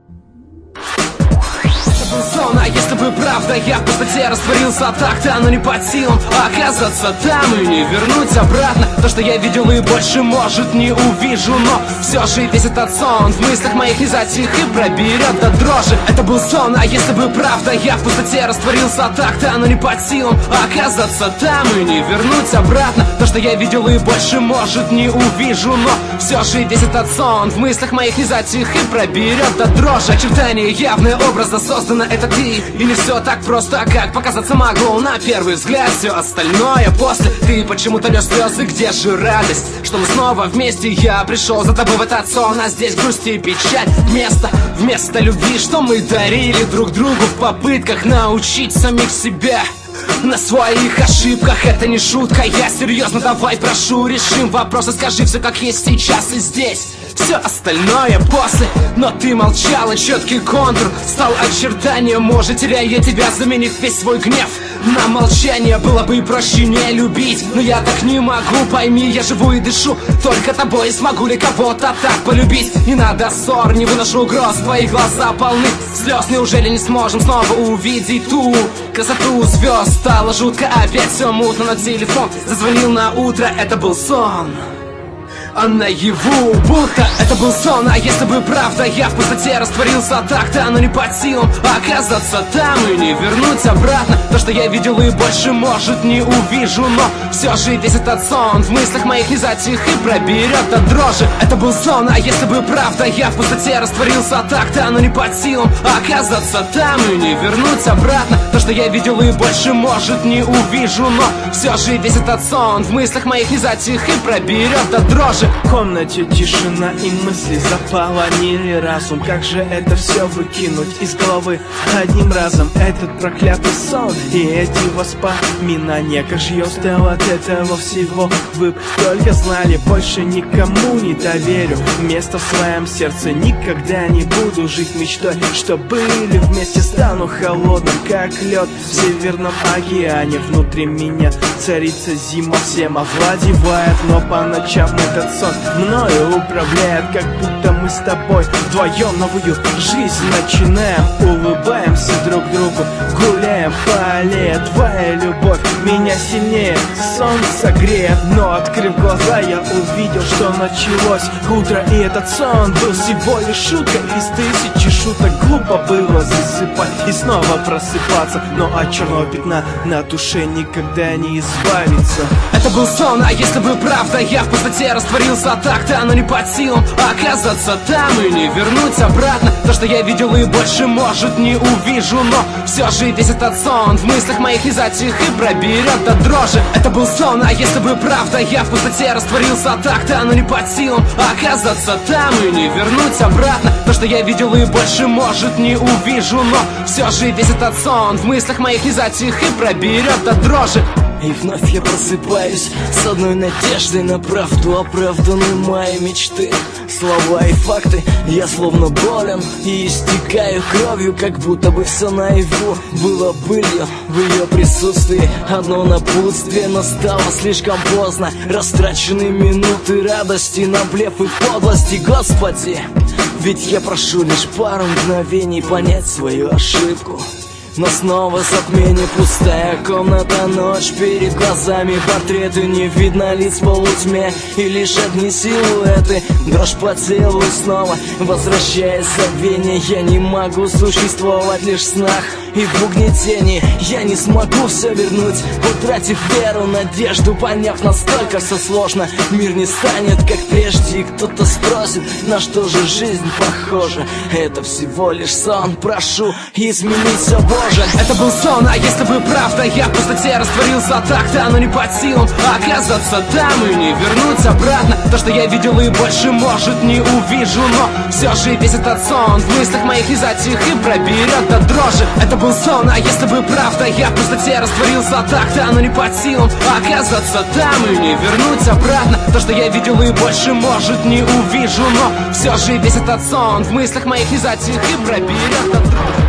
Сон, а если бы правда, я в пустоте растворился так-то, оно не под силам оказаться там и не вернуть обратно то, что я видел и больше, может, не увижу. Но все же весь этот сон в мыслях моих не затих и проберет до дрожи. Это был сон, а если бы правда, я в пустоте растворился так-то, оно не под силам оказаться там и не вернуть обратно то, что я видел и больше, может, не увижу. Но все же весь этот сон в мыслях моих не затих и проберет до дрожи. Очертания явные, образно создано это ты. И не все так просто, как показаться могло на первый взгляд. Все остальное после. Ты почему-то льешь слезы, где же радость, что мы снова вместе. Я пришел за тобой в этот сон, а здесь грусть и печаль. Вместо любви, что мы дарили друг другу в попытках научить самих себя на своих ошибках. Это не шутка, я серьезно, давай прошу, решим вопросы, скажи все как есть сейчас и здесь. Все остальное после, но ты молчала, четкий контур стал очертанием. Может, теряя я тебя, заменив весь свой гнев на молчание. Было бы проще не любить, но я так не могу, пойми, я живу и дышу только тобой. Смогу ли кого-то так полюбить? Не надо ссор, не выношу угроз, твои глаза полны слез. Неужели не сможем снова увидеть ту красоту звезд? Стало жутко, опять все мутно, но телефон зазвонил на утро. Это был сон, а наяву будто это был сон. А если бы правда, я в пустоте растворился так-то, оно не под силам оказаться там и не вернуть обратно то, что я видел и больше, может, не увижу. Но все же весь этот сон в мыслях моих не затих и проберет до дрожи. Это был сон, а если бы правда, я в пустоте растворился так-то, оно не под силам оказаться там и не вернуть обратно то, что я видел и больше, может, не увижу. Но все же весь этот сон в мыслях моих не затих и проберет до дрожи. В комнате тишина и мысли заполонили разум. Как же это все выкинуть из головы одним разом? Этот проклятый сон и эти воспоминания. Как же я устал от этого всего. Вы б только знали, больше никому не доверю место в своем сердце. Никогда не буду жить мечтой, что были вместе. Стану холодным, как лед в Северном океане. Внутри меня царица зима, всем овладевает, но по ночам этот сон мною управляет, как будто мы с тобой вдвоем новую жизнь начинаем. Улыбаемся друг другу, гуляем по аллее. Твоя любовь меня сильнее сон согреет. Но открыв глаза, я увидел, что началось утро. И этот сон был всего лишь шуткой из тысячи шуток. Глупо было засыпать и снова просыпаться, но от черного пятна на душе никогда не избавиться. Это был сон, а если бы правда, я в пустоте растворился так-то, оно не под силам оказаться там и не вернуть обратно то, что я видел и больше, может, не увижу. Но все же весь этот сон в мыслях моих не затих и проберет до дрожи. Это был сон, а если бы правда, я в пустоте растворился так-то, оно не под силам оказаться там и не вернуть обратно то, что я видел и больше, может, не увижу. Но все же весь этот сон в мыслях моих не затих и проберет до дрожи. И вновь я просыпаюсь с одной надеждой на правду, оправданы мои мечты. Слова и факты, я словно болен и истекаю кровью, как будто бы все наяву было былью. В ее присутствии одно напутствие, но стало слишком поздно. Растрачены минуты радости на блеф и подлости. Господи, ведь я прошу лишь пару мгновений понять свою ошибку. Но снова затмение, пустая комната, ночь перед глазами, портреты, не видно лиц в полутьме, и лишь одни силуэты, дрожь по телу снова, возвращаясь в забвение. Я не могу существовать лишь в снах и в угнетении. Я не смогу все вернуть, утратив веру, надежду, поняв, насколько все сложно. Мир не станет как прежде, и кто-то спросит, на что же жизнь похожа. Это всего лишь сон, прошу изменить все, Боже. Это был сон, а если бы правда, я в пустоте растворился так-то, оно не под силам оказаться там и не вернуть обратно то, что я видел и больше, может, не увижу. Но все же весь этот сон в мыслях моих не затих и проберет до дрожи. Это был сон, а если бы правда, я в пустоте растворился так-то, оно не под силам оказаться там и не вернуть обратно то, что я видел и больше, может, не увижу. Но все же весь этот сон в мыслях моих не затих и проберет до дрожи.